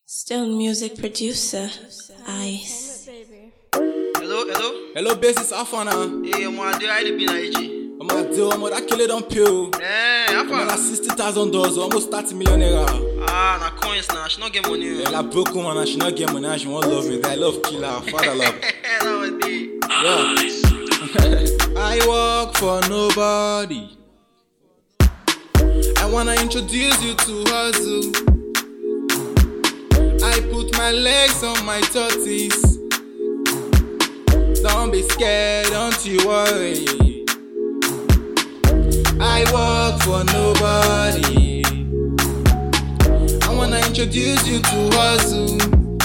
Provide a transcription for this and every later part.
Stone music producer, Ice. Hello, basis Afana. Hey, I'm going to be like I'm gonna do that kill it on pill. I'm Afana. at $60,000, almost 30 million naira. Na coins now, she not get money. Yeah, like broke woman, and she not get money, and she won't love me. I love killer, father love. That would be. Yeah. I work for nobody. I wanna introduce you to hustle. I put my legs on my tortoise. Don't be scared, don't you worry. I work for nobody. I wanna introduce you to hustle.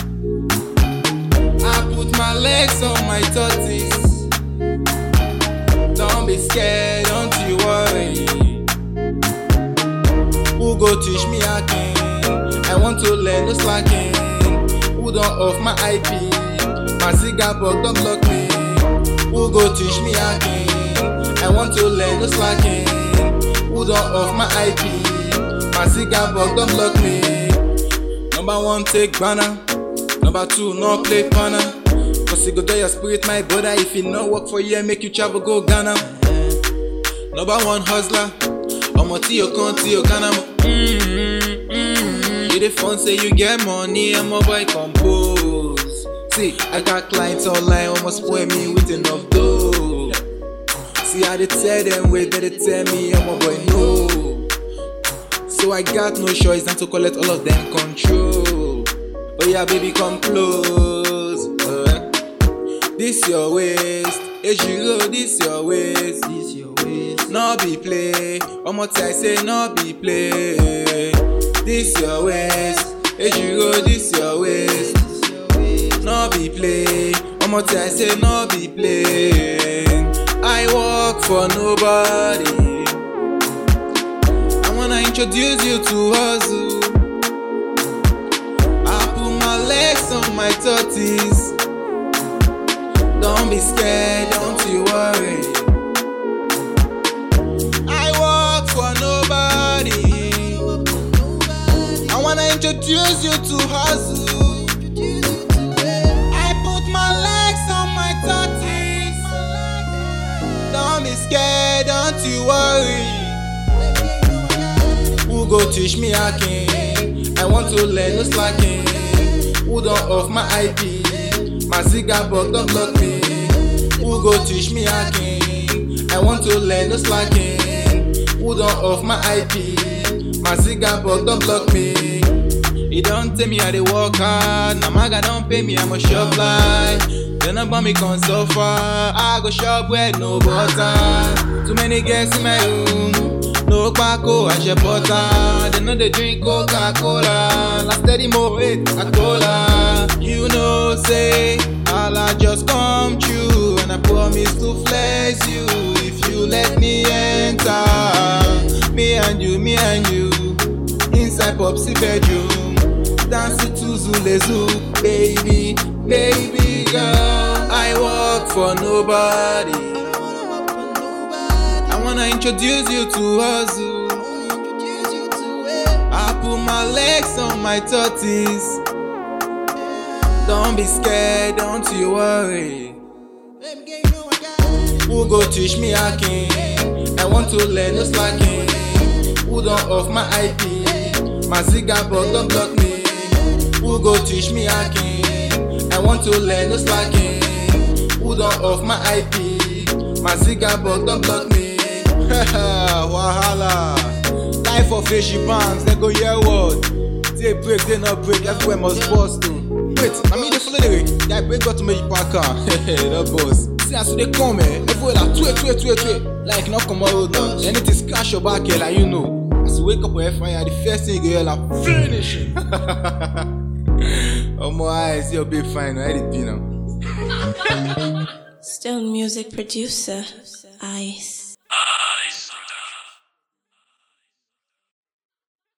I put my legs on my tortoise. Don't be scared, don't you worry. Who go teach me hacking? I want to learn no slacking. Who don't off my IP? My cigar box don't block me. Who go teach me hacking? I want to learn no slacking. Who don't off my IP? My cigar box don't block me. Number one, take banner. Number two, no play panna. Cause it go to your spirit, my brother. If it not work for you, make you travel go Ghana. Number one, hustler. Omo ti yo kan ti yo kanamo. You the fun say you get money, I'm a boy compose. See, I got clients online, almost spoil me with enough dough. See how they tell them, wait, they tell me I'm a boy no. So I got no choice than to collect all of them control. Oh yeah, baby, come close. This your waist, Ejiro, this your waist. This your waist. No be play, omo ti I say no be play. This your waist, Ejiro, this your waist. No be play, omo ti I say no be play. I work for nobody. I wanna introduce you to hustle. I put my legs on my tortoise. Don't be scared, don't you worry. I work for nobody. I wanna introduce you to hustle. I put my legs on my tortoise. Don't be scared, don't you worry. Who go teach me hacking? I want to learn no slacking. Who don't off my IP? My cigar box don't block me. Who go teach me hacking? I want to learn no slacking. Who don't off my IP? My cigar box don't block me. It don't tell me how they work hard. Now maga don't pay me, I'm a shop line. Then about me come so far. I go shop where no butter. Too many girls in my room. No Paco, I share butter. They know they drink Coca-Cola. Last steady more weight, I cola. You know, say, Allah just come true. And I promise to flex you if you let me enter. Me and you, inside Popsy bedroom. Dancing to Zulezu, baby, baby girl. I work for nobody. I wanna introduce you to hustle. I put my legs on my tortoise. Don't be scared, don't you worry. Who go teach me hacking? I want to learn no slacking. Who don't off my IP? My cigar box don't block me. Who go teach me hacking? I want to learn no slacking. Who don't off my IP? My cigar box don't block me. Wahala. Life of fishy banks, they go hear word. They break, they not break, everywhere must bust too. Wait, I mean they follow the way. Yeah, break got to make you park car. That boss. See as they come, everywhere like tweet. Like not come out now. Anything scratch your back here, like you know. As you wake up with fire, the first thing you hear like finish. Oh my eyes, you're big fine, I did now. Stone music producer, Ice.